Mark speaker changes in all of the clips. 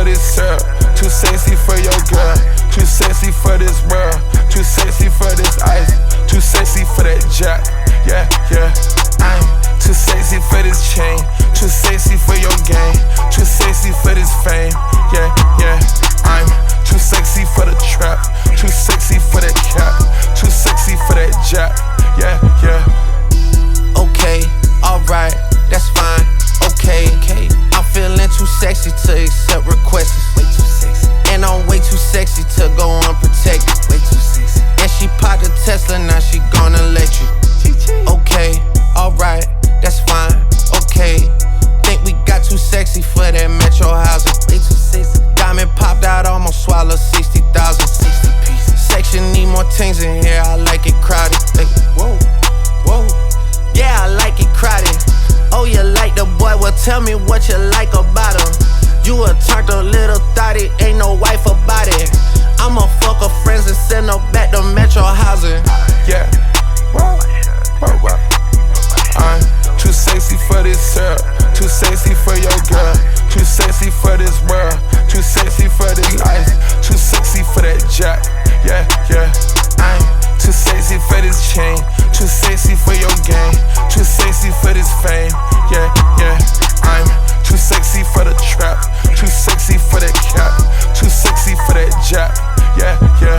Speaker 1: this syrup, too sexy for your girl, too sexy for this world, too sexy for this ice, too sexy for that jack. Yeah, yeah. I'm too sexy for this chain, too sexy for your game, too sexy for this fame. Yeah, yeah. I'm too sexy for the trap, too sexy for that cap, too sexy for that jack. Yeah, yeah.
Speaker 2: Okay, alright, that's fine. Okay, I'm feeling too sexy to accept requests. Way too sexy. And I'm way too sexy to go unprotected. Way too sexy. And she popped a Tesla, now she gonna let you. Okay, alright, that's fine. Okay, think we got too sexy for that metro housing. Way too sexy. Diamond popped out, almost swallowed 60,000. 60 pieces. Section need more things in here, I like it crowded. Hey, whoa, whoa. Yeah, I like it crowded. Oh, you like the boy? Well, tell me what you like about him. You a turned a little thotty, ain't no wife about it. I'ma fuck her friends and send her back to metro housing.
Speaker 1: Yeah. Whoa, whoa, whoa. I'm too sexy for this syrup, too sexy for your girl, too sexy for this world, too sexy for this ice, too sexy for that jack. Yeah, yeah. I'm too sexy for this chain, too sexy for your game, too sexy for this fame. Yeah, yeah. I'm too sexy for the trap, too sexy for that cap, too sexy for that jack. Yeah, yeah.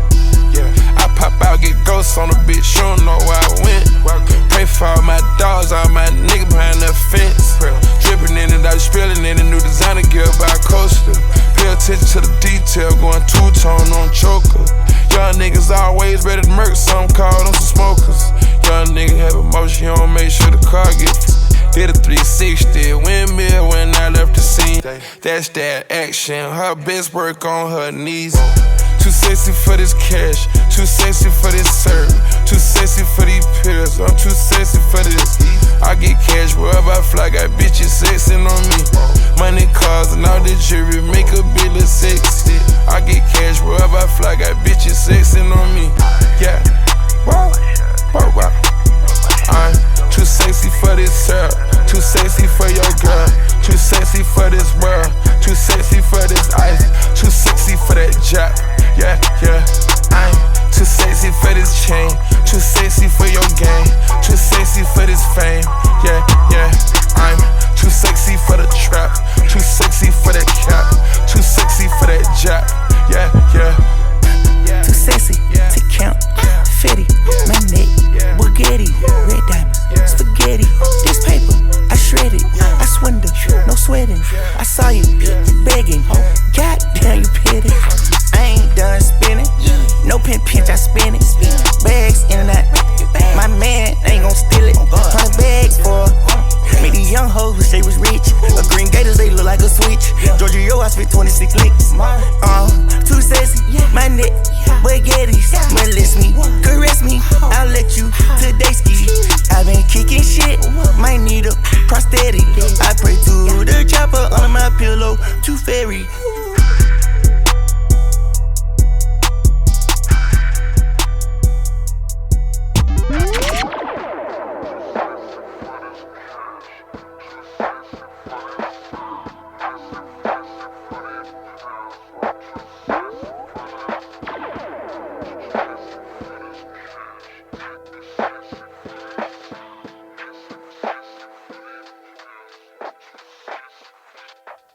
Speaker 1: I pop out, get ghosts on the bitch, you don't know where I went. Pray for all my dogs, all my niggas behind the fence. Drippin' in it, I was spilling in the new designer gear by Coaster. Pay attention to the detail, going two-tone on choker. Young niggas always ready to murk, some call them some smokers. Young nigga have emotion, you don't make sure the car gets. Did a 360, windmill when I left the scene. That's that action, her best work on her knees. Too sexy for this cash, too sexy for this serve, too sexy for these pills, I'm too sexy for this. I get cash wherever I fly, got bitches sexing on me. Money, cars, and all the jewelry make a bit look sexy. I get cash wherever I fly, got bitches sexing on me. Yeah, wow, wow, wow. I'm too sexy for this syrup, too sexy for your girl, too sexy for this world, too sexy for this ice, too sexy for that jack. Yeah, yeah. I'm too sexy for this chain, too sexy for your game, too sexy for this fame. Yeah, yeah. I'm too sexy for the trap, too sexy for that cap, too sexy for that jack. Yeah, yeah.
Speaker 3: Too sexy to count, Fetty, my neck, Bugatti, red diamonds, spaghetti. This paper, I shred it, I swindle, no sweating. I saw you begging, goddamn you pity. I ain't done spinning, no pinch, I spin it. Bags in and out, my man ain't gon' steal it. 100 bags for made these young hoes wish they was rich. A green gators, they look like a switch. Georgia, yo, I spit 26 licks. Too sexy, my neck, Bugattis. Molest me, caress me, I'll let you today ski. I been kicking shit, might need a